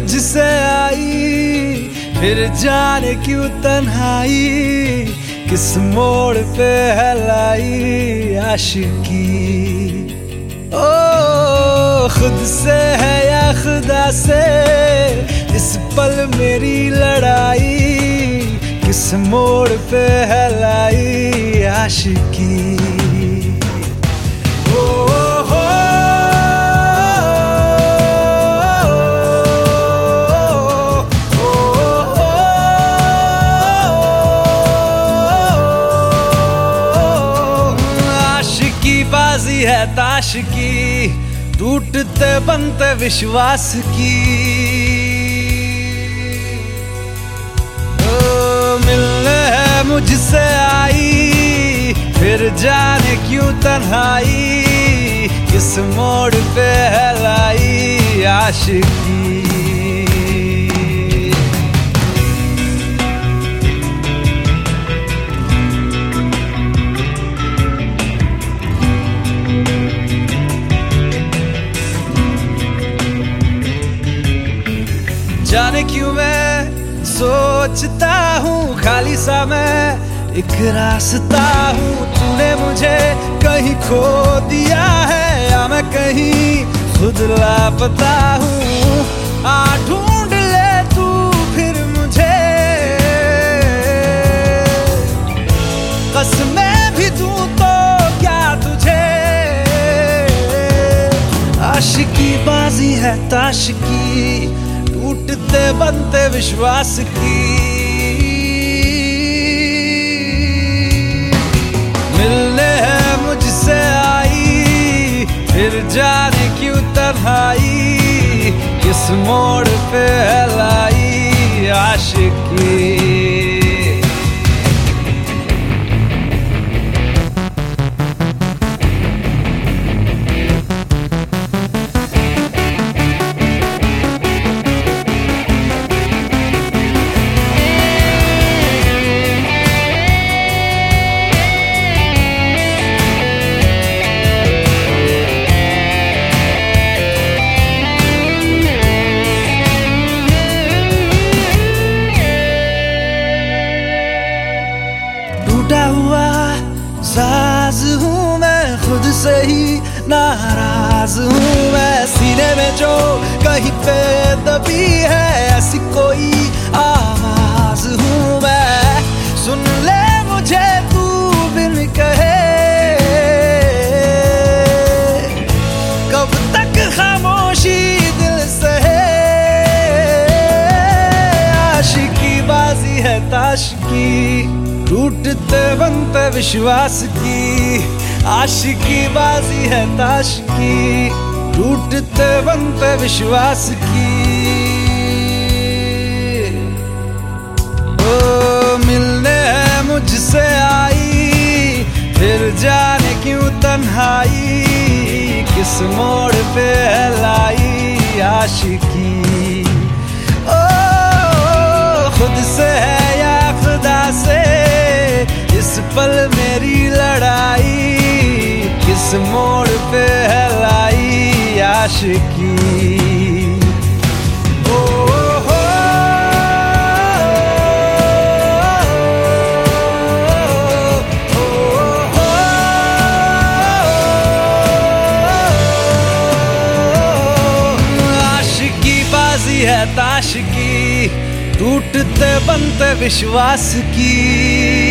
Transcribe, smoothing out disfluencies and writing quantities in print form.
मुझसे आई, फिर जाने क्यों तन्हाई, किस मोड़ पे है लाई आशिकी। ओ खुद से है या खुदा से, इस पल मेरी लड़ाई, किस मोड़ पे है लाई आशिकी। बाजी है ताश की, टूटते बनते विश्वास की। मिलने है मुझसे आई, फिर जाने क्यों तन्हाई, किस मोड़ पे है लाई आशिकी। जाने क्यों मैं सोचता हूँ खाली सा मैं एक रास्ता हूँ, तूने मुझे कहीं खो दिया है या मैं कहीं खुद लापता हूँ। आ ढूंढ ले तू फिर मुझे, कसमें भी दूँ तो क्या तुझे। आशिकी बाजी है ताश की, टूटते बनते विश्वास की। मिलने है मुझसे आई, फिर जाने क्यों तन्हाई, किस मोड़ पे है लाई आशिकी। टूटा हुआ साज हूँ मैं, खुद से ही नाराज हूँ मैं। सीने में जो कहीं पे दबी है, ऐसी कोई आवाज हूँ मैं। सुन ले मुझे तू बिन कहे, कब तक खामोशी दिल सहे। आशिकी बाजी है ताश की, टूटते बनते विश्वास की। आशिकी बाजी है ताश की, टूटते बनते विश्वास की। ओ मिलने है मुझसे आई, फिर जाने क्यों तन्हाई, किस मोड़ पे है लाई आशिकी। ओ खुद से है या खुदा से, इस पल मेरी लड़ाई, किस मोड़ पे है लाई आशिकी। आशिकी बाजी है ताश की, टूटते बनते विश्वास की।